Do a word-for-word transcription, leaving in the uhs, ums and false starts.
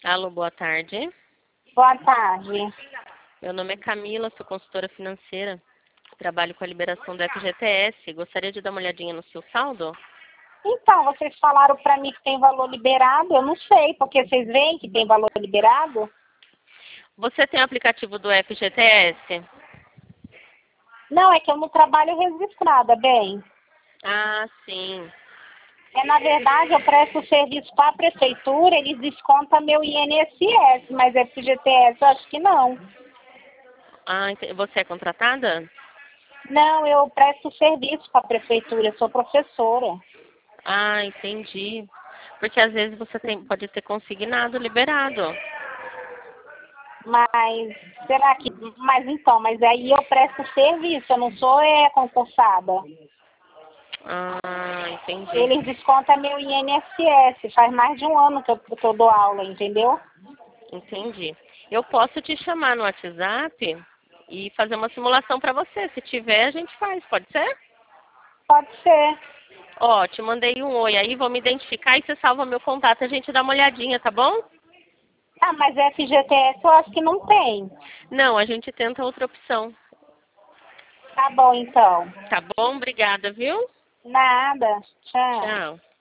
Alô, boa tarde. Boa tarde. Meu nome é Camila, sou consultora financeira. Trabalho com a liberação do F G T S. Gostaria de dar uma olhadinha no seu saldo? Então, vocês falaram para mim que tem valor liberado, eu não sei, porque vocês veem que tem valor liberado? Você tem o aplicativo do F G T S? Não, é que eu não trabalho registrada, bem. Ah, sim. É, na verdade, eu presto serviço para a prefeitura, eles descontam meu I N S S, mas F G T S eu acho que não. Ah, ent- você é contratada? Não, eu presto serviço para a prefeitura, eu sou professora. Ah, entendi. Porque às vezes você tem, pode ter consignado liberado. Mas, será que... Mas então, mas aí eu presto serviço, eu não sou é, concursada. Ah, entendi. Eles descontam meu I N S S, faz mais de um ano que eu, que eu dou aula, entendeu? Entendi. Eu posso te chamar no WhatsApp e fazer uma simulação para você. Se tiver, a gente faz, pode ser? Pode ser. Ó, te mandei um oi aí, vou me identificar e você salva meu contato, a gente dá uma olhadinha, tá bom? Ah, mas F G T S eu acho que não tem. Não, a gente tenta outra opção. Tá bom, então. Tá bom? Obrigada, viu? Nada. Tchau. Tchau.